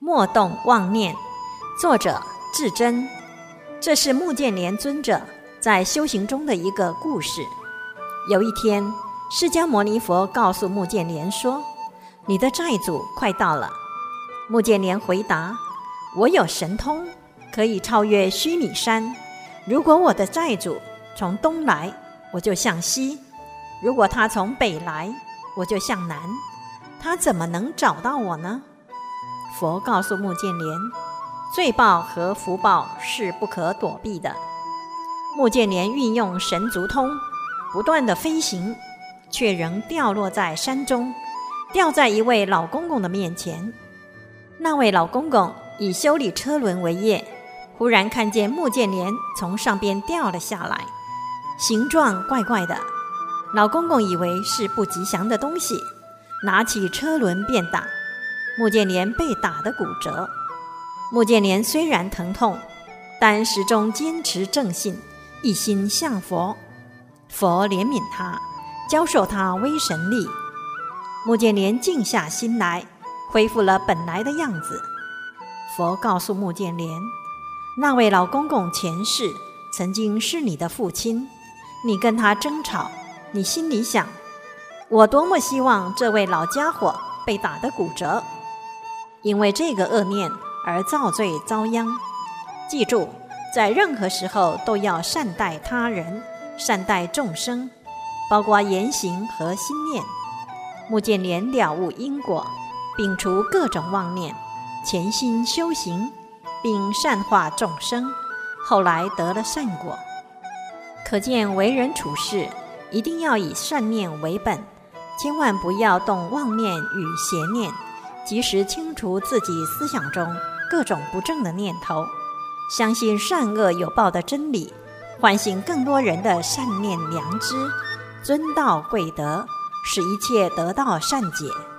莫动妄念，作者智真。这是目犍连尊者在修行中的一个故事。有一天，释迦牟尼佛告诉目犍连说：你的债主快到了。目犍连回答：我有神通，可以超越须弥山。如果我的债主从东来，我就向西；如果他从北来，我就向南。他怎么能找到我呢？佛告诉目犍连，罪报和福报是不可躲避的。目犍连运用神足通，不断地飞行，却仍掉落在山中，掉在一位老公公的面前。那位老公公以修理车轮为业，忽然看见目犍连从上边掉了下来，形状怪怪的。老公公以为是不吉祥的东西，拿起车轮便打。目犍连被打得骨折。目犍连虽然疼痛，但始终坚持正信，一心向佛。佛怜悯他，教授他威神力。目犍连静下心来，恢复了本来的样子。佛告诉目犍连，那位老公公前世曾经是你的父亲，你跟他争吵，你心里想，我多么希望这位老家伙被打得骨折，因为这个恶念而造罪遭殃。记住，在任何时候都要善待他人，善待众生，包括言行和心念。目犍连了悟因果，摒除各种妄念，潜心修行，并善化众生，后来得了善果。可见为人处事一定要以善念为本，千万不要动妄念与邪念，及时清除自己思想中各种不正的念头，相信善恶有报的真理，唤醒更多人的善念良知，尊道贵德，使一切得到善解。